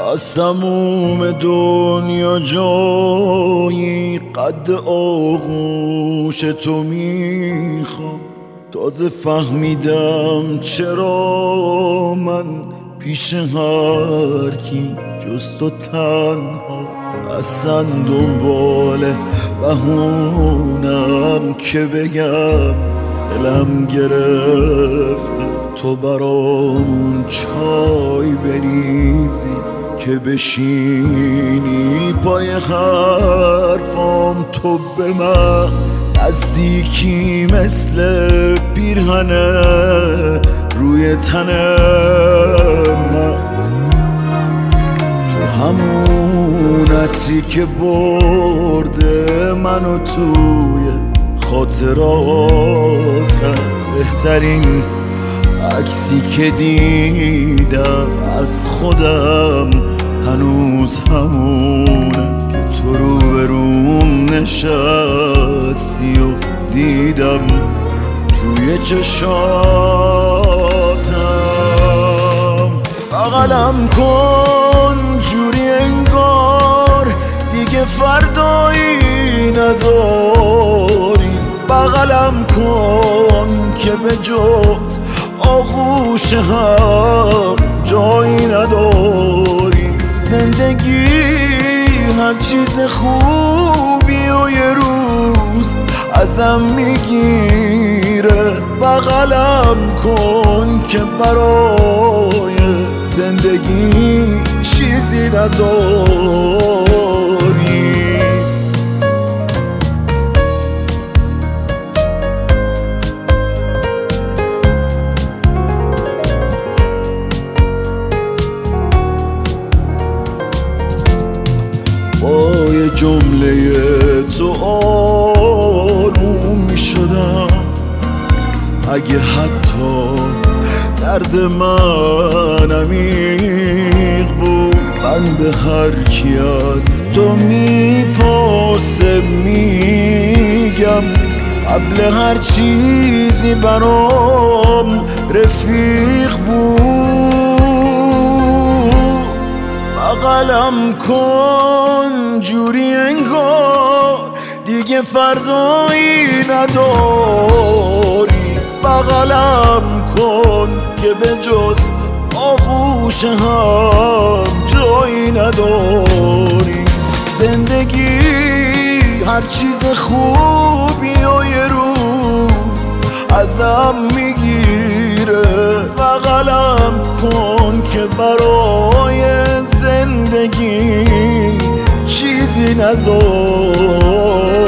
از تموم دنیا جایی قد آغوش تو میخوام. تازه فهمیدم چرا من پیش هر کی جز تو تنها. اصلا دنبال بهونم که بگم دلم گرفته تو برام چای بریزی که بشینی پای حرفام. تو به من نزدیکی مثل پیرهنه روی تن من. تو همون عطری که برده منو توی خاطراتم. بهترین عکسی که دیدم از خودم هنوز همونه که تو روبروم نشستی و دیدم توی چشاتم. بغلم کن جوری انگار دیگه فردایی نداری. بغلم کن که به جز آغوش هم جایی نداری. زندگی هر چیز خوبی و یه روز ازم میگیره. بغلم کن که برای زندگی چیزی نداری. با یه جمله تو آروم می شدم. اگه حتی درد من عمیق بود من به هر کی از تو میپرسه میگم قبل هر چیزی برام رفیق بود. بغلم کن جوری انگار دیگه فردایی نداری. بغلم کن که به جز آغوش هم جایی نداری. زندگی هر چیز خوبی و یه روز ازم میگیره. بغلم کن که برای زندگی چیزی نذاری.